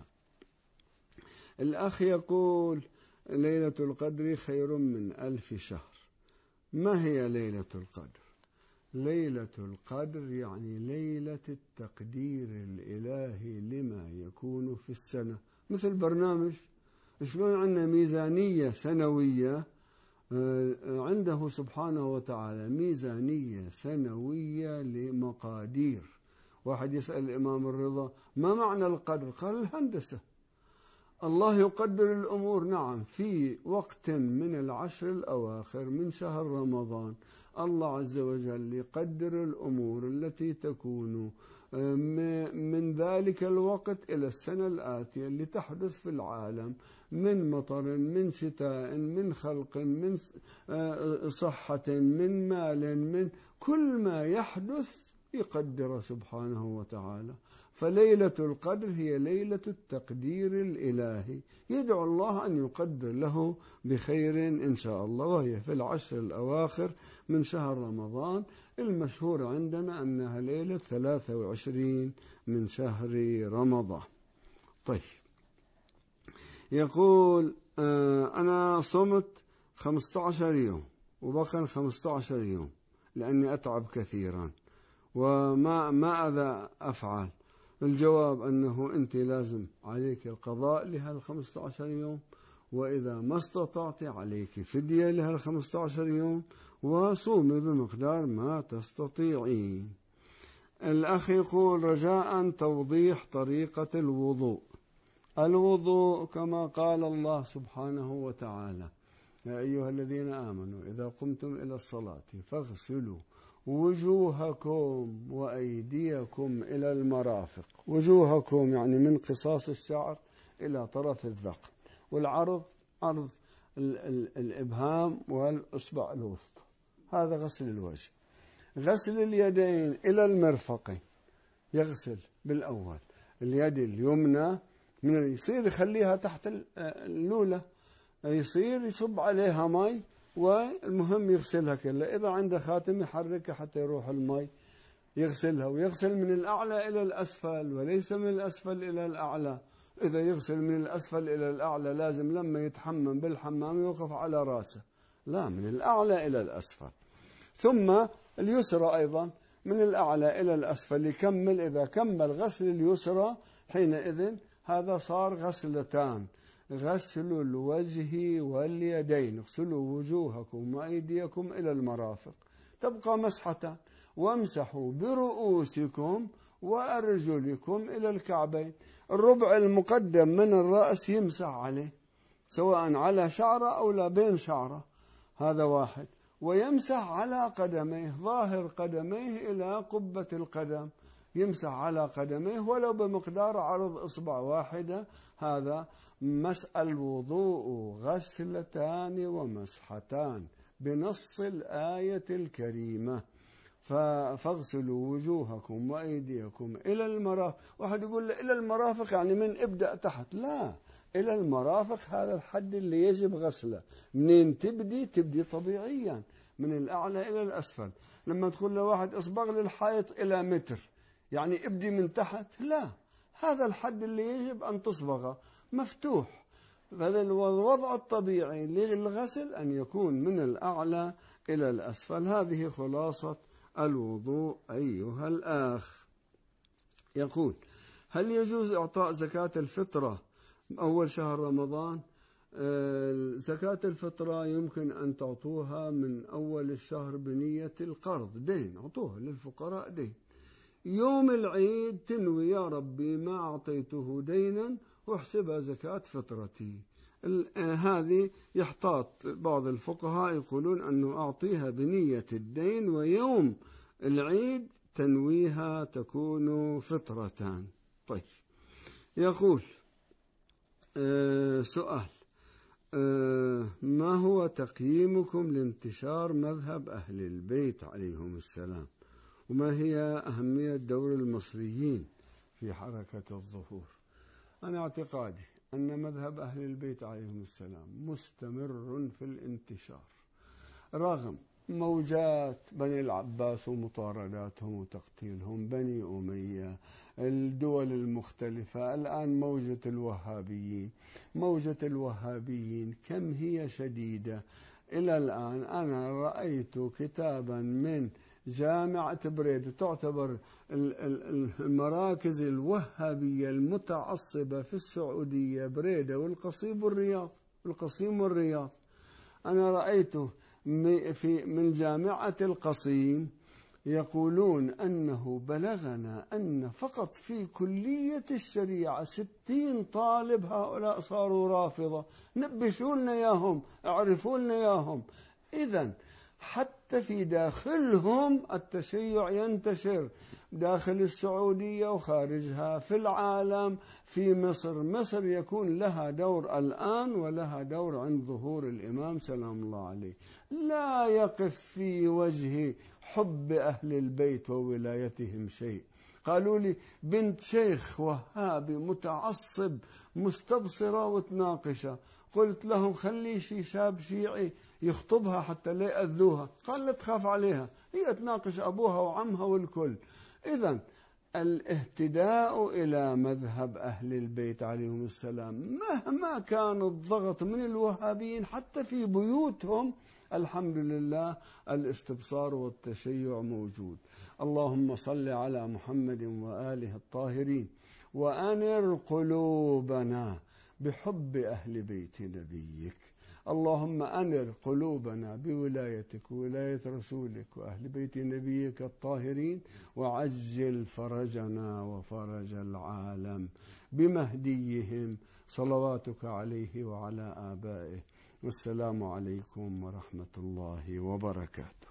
الأخ يقول ليلة القدر خير من 1000 شهر. ما هي ليلة القدر؟ ليلة القدر يعني ليلة التقدير الإلهي لما يكون في السنة. مثل برنامج شلون عندنا ميزانية سنوية، عنده سبحانه وتعالى ميزانية سنوية لمقادير. واحد يسأل الإمام الرضا ما معنى القدر؟ قال الهندسة. الله يقدر الأمور. نعم، في وقت من العشر الأواخر من شهر رمضان الله عز وجل يقدر الأمور التي تكون من ذلك الوقت إلى السنة الآتية اللي تحدث في العالم من مطر، من شتاء، من خلق، من صحة، من مال، من كل ما يحدث يقدر سبحانه وتعالى. فليلة القدر هي ليلة التقدير الإلهي، يدعو الله أن يقدر له بخير إن شاء الله، وهي في العشر الأواخر من شهر رمضان. المشهور عندنا أنها ليلة 23 من شهر رمضان. طيب، يقول أنا صمت 15 يوم وبقى 15 يوم لأني أتعب كثيرا، وماذا أفعل؟ الجواب أنه أنت لازم عليك القضاء لها 15 يوم، وإذا ما استطعت عليك فدية لها 15 يوم، وصومي بمقدار ما تستطيعين. الأخ يقول رجاء توضيح طريقة الوضوء. الوضوء كما قال الله سبحانه وتعالى يا أيها الذين آمنوا إذا قمتم إلى الصلاة فاغسلوا وجوهكم وأيديكم إلى المرافق. وجوهكم يعني من قصاص الشعر إلى طرف الذقن، والعرض عرض الإبهام والإصبع الوسطى. هذا غسل الوجه. غسل اليدين إلى المرفقين، يغسل بالأول اليد اليمنى من يصير يخليها تحت اللولة، يصير يصب عليها ماء، والمهم يغسلها كلها. إذا عنده خاتم يحركها حتى يروح الماء. يغسلها، ويغسل من الأعلى إلى الأسفل وليس من الأسفل إلى الأعلى. إذا يغسل من الأسفل إلى الأعلى لازم لما يتحمم بالحمام يوقف على رأسه، لا، من الأعلى إلى الأسفل. ثم اليسرى أيضا من الأعلى إلى الأسفل يكمل. إذا كمل غسل اليسرى حينئذ هذا صار غسلتان: غسل الوجه واليدين، اغسلوا وجوهكم وأيديكم إلى المرافق، تبقى مسحتان: وامسحوا برؤوسكم وأرجلكم إلى الكعبين. الربع المقدم من الرأس يمسح عليه سواء على شعره أو لا بين شعره، هذا واحد. ويمسح على قدميه، ظاهر قدميه إلى قبة القدم، يمسح على قدميه ولو بمقدار عرض إصبع واحدة. هذا الوضوء غسلتان ومسحتان بنص الآية الكريمة: فاغسلوا وجوهكم وأيديكم إلى المرافق. واحد يقول له إلى المرافق يعني من ابدأ تحت، لا، إلى المرافق هذا الحد اللي يجب غسله. منين تبدي طبيعيا من الأعلى إلى الأسفل. لما تقول له واحد اصبغ للحائط إلى متر يعني ابدي من تحت، لا، هذا الحد اللي يجب أن تصبغه مفتوح. هذا الوضع الطبيعي للغسل أن يكون من الأعلى إلى الأسفل. هذه خلاصة الوضوء أيها الأخ. يقول: هل يجوز إعطاء زكاة الفطرة أول شهر رمضان؟ زكاة الفطرة يمكن أن تعطوها من أول الشهر بنية القرض، دين، أعطوها للفقراء دين. يوم العيد تنوي: يا ربي ما أعطيته دينا واحسبها زكاة فطرتي. هذه يحتاط بعض الفقهاء يقولون أنه أعطيها بنية الدين، ويوم العيد تنويها تكون فطرتان. طيب، يقول سؤال: ما هو تقييمكم لانتشار مذهب أهل البيت عليهم السلام؟ وما هي أهمية دور المصريين في حركة الظهور؟ أنا اعتقادي أن مذهب أهل البيت عليهم السلام مستمر في الانتشار رغم موجات بني العباس ومطارداتهم وتقتيلهم، بني أمية، الدول المختلفة، الآن موجة الوهابيين كم هي شديدة. إلى الآن أنا رأيت كتابا من جامعة بريدة، تعتبر المراكز الوهابية المتعصبة في السعودية، بريدة والقصيم والرياض. أنا رأيته من جامعة القصيم يقولون أنه بلغنا أن فقط في كلية الشريعة 60 طالب هؤلاء صاروا رافضة. نبشوا لنا إياهم، اعرفوا لنا إياهم. إذن حتى في داخلهم التشيع ينتشر داخل السعودية وخارجها، في العالم، في مصر يكون لها دور الآن ولها دور عند ظهور الإمام سلام الله عليه. لا يقف في وجه حب أهل البيت وولايتهم شيء. قالوا لي بنت شيخ وهابي متعصب مستبصرة وتناقشة، قلت لهم خلي شاب شيعي يخطبها حتى لا يأذوها. قال لا تخاف عليها، هي تناقش أبوها وعمها والكل. إذن الاهتداء إلى مذهب أهل البيت عليهم السلام مهما كان الضغط من الوهابيين حتى في بيوتهم، الحمد لله الاستبصار والتشيع موجود. اللهم صل على محمد وآله الطاهرين، وأنر قلوبنا بحب أهل بيت نبيك. اللهم أنر قلوبنا بولايتك وولاية رسولك وأهل بيت نبيك الطاهرين، وعجل فرجنا وفرج العالم بمهديهم صلواتك عليه وعلى آبائه. والسلام عليكم ورحمة الله وبركاته.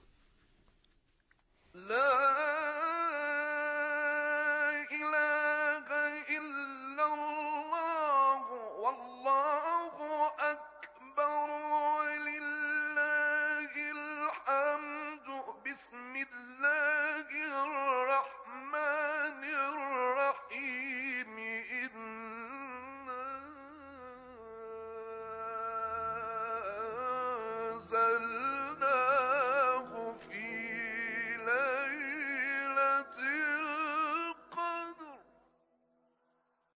لا إله إلا الله والله أكبر ولله الحمد. بسم الله الرحمن الرحيم. إنا أنزلنا